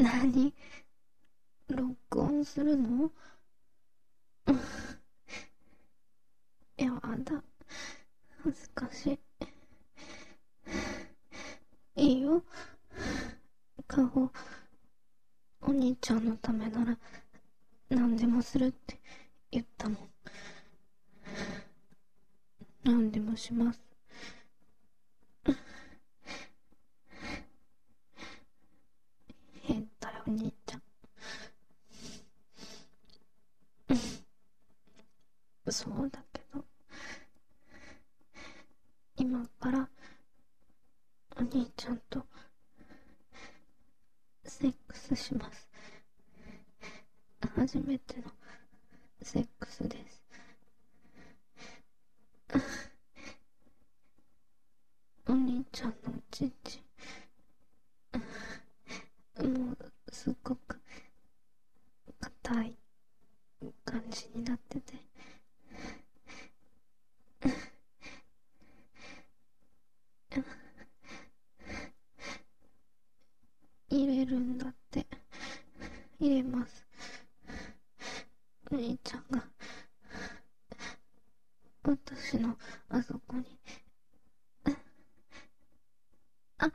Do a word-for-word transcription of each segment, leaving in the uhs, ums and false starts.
何？録音するの？やだ。恥ずかしい。いいよ。顔、お兄ちゃんのためなら何でもするって言ったもん。何でもします。変だよ、お兄ちゃん。そうだけど、今からお兄ちゃんとセックスします。初めてのセックスです。お兄ちゃんのおちんちん、もうすっごく硬い感じになってて、入れるんだって。入れます。お兄ちゃんが私のあそこにああ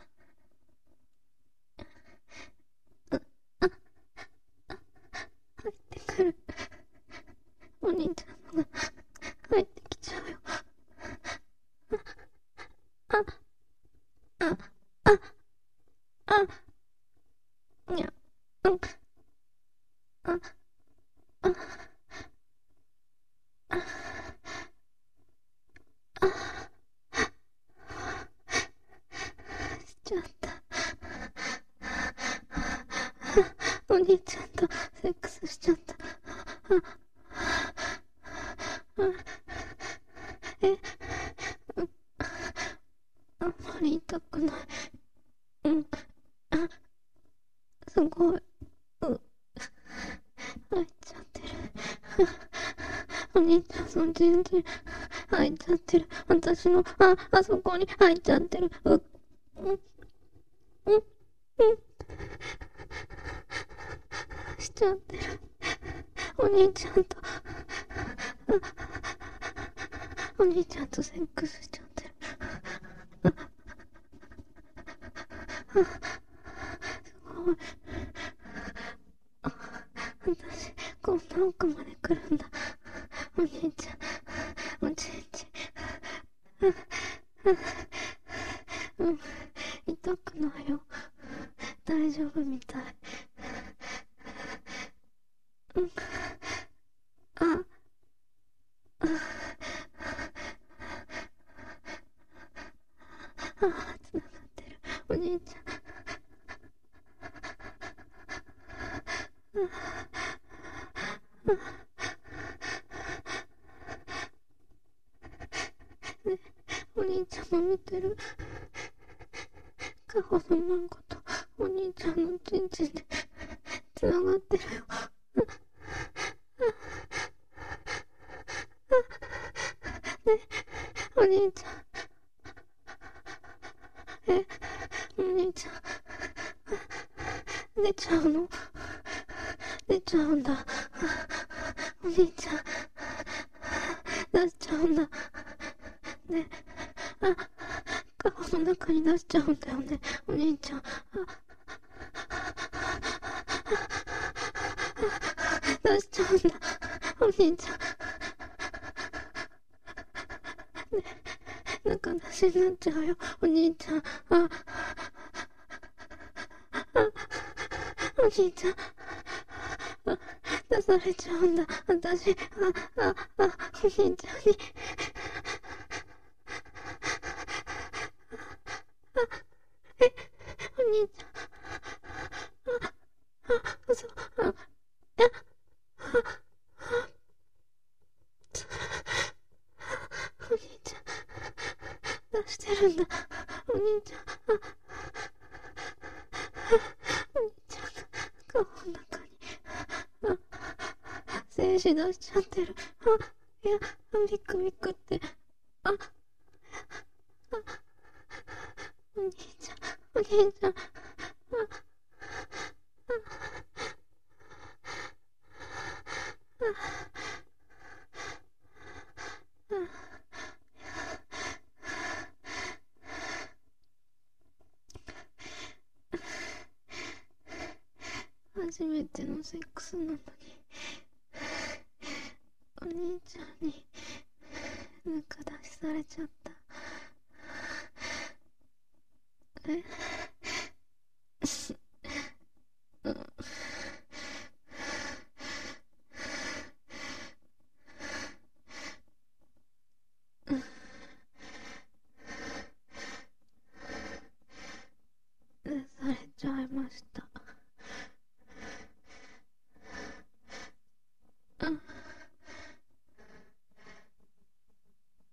あ入ってくる。お兄ちゃんのが入ってきちゃうよ。あああああにゃうんあああしちゃった。お兄ちゃんとセックスしちゃった。え、あんまり痛くない。うん、あ、すごい。う、入っちゃってる。お兄ちゃんの全然入っちゃってる。私の、あ、あそこに入っちゃってる。う、うん、うん、うん。しちゃってる。お兄ちゃんと、お兄ちゃんとセックスしちゃってる。すごい。私、こんな奥まで来るんだ。お兄ちゃん、おちんちん。うん、痛くないよ。大丈夫みたい。うん、あ、あ、あ、つながってる。お兄ちゃん。ね、お兄ちゃんも見てる。顔のマンコとお兄ちゃんのチンチンでつながってるよ。ね、お兄ちゃん。え、お兄ちゃん。出ちゃうの？出ちゃうんだ。お兄ちゃん。出しちゃうんだ。ね、あ、顔の中に出しちゃうんだよね、お兄ちゃん。出しちゃうんだ、お兄ちゃん。ね、中出しになっちゃうよ、お兄ちゃん。あ、あ、お兄ちゃん。あ、出されちゃうんだ、私。あ、あ、あ、お兄ちゃんに。え、お兄ちゃん。あ、あ、嘘。あ、え、あ、お兄ちゃん。出してるんだ、お兄ちゃん。あ、お兄ちゃんが顔の中に、あ、精子出しちゃってる。あ、いや、ビクビクって。あ、あ、お兄ちゃん、お兄ちゃん。あ、あ、 初めてのセックスなのに、お兄ちゃんにぬか出しされちゃった。え